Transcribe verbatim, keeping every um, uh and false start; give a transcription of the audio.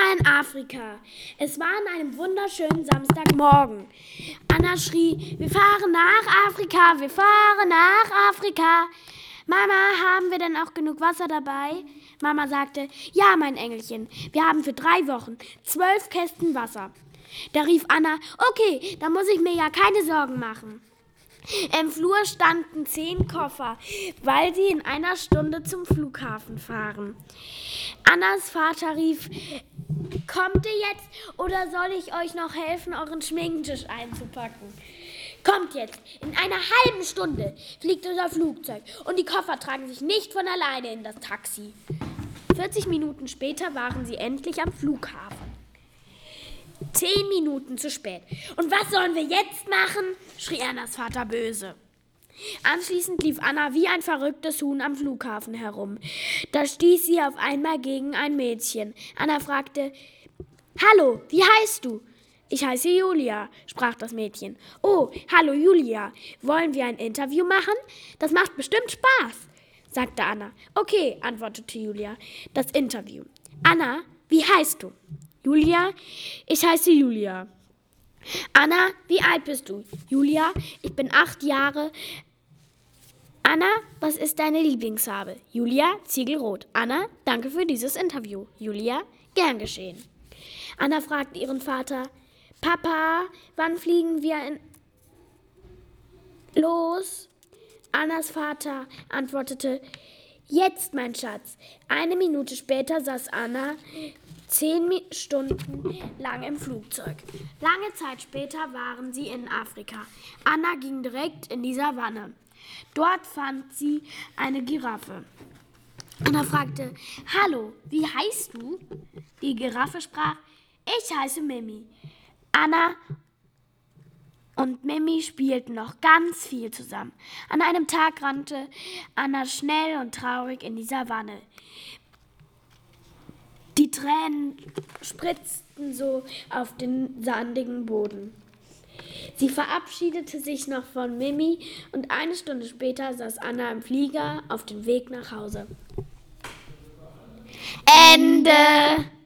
war in Afrika. Es war an einem wunderschönen Samstagmorgen. Anna schrie, wir fahren nach Afrika, wir fahren nach Afrika. Mama, haben wir denn auch genug Wasser dabei? Mama sagte, ja, mein Engelchen, wir haben für drei Wochen zwölf Kästen Wasser. Da rief Anna, okay, da muss ich mir ja keine Sorgen machen. Im Flur standen zehn Koffer, weil sie in einer Stunde zum Flughafen fahren. Annas Vater rief, kommt ihr jetzt oder soll ich euch noch helfen, euren Schminktisch einzupacken? Kommt jetzt, in einer halben Stunde fliegt unser Flugzeug und die Koffer tragen sich nicht von alleine in das Taxi. vierzig Minuten später waren sie endlich am Flughafen. Zehn Minuten zu spät. Und was sollen wir jetzt machen? Schrie Annas Vater böse. Anschließend lief Anna wie ein verrücktes Huhn am Flughafen herum. Da stieß sie auf einmal gegen ein Mädchen. Anna fragte, hallo, wie heißt du? Ich heiße Julia, sprach das Mädchen. Oh, hallo Julia, wollen wir ein Interview machen? Das macht bestimmt Spaß, sagte Anna. Okay, antwortete Julia, das Interview. Anna, wie heißt du? Julia, ich heiße Julia. Anna, wie alt bist du? Julia, ich bin acht Jahre. Anna, was ist deine Lieblingsfarbe? Julia, Ziegelrot. Anna, danke für dieses Interview. Julia, gern geschehen. Anna fragte ihren Vater, Papa, wann fliegen wir in los? Annas Vater antwortete, jetzt, mein Schatz. Eine Minute später saß Anna zehn Stunden lang im Flugzeug. Lange Zeit später waren sie in Afrika. Anna ging direkt in die Savanne. Dort fand sie eine Giraffe. Anna fragte, hallo, wie heißt du? Die Giraffe sprach, ich heiße Mimi. Anna und Mimi spielten noch ganz viel zusammen. An einem Tag rannte Anna schnell und traurig in die Savanne. Die Tränen spritzten so auf den sandigen Boden. Sie verabschiedete sich noch von Mimi und eine Stunde später saß Anna im Flieger auf dem Weg nach Hause. Ende!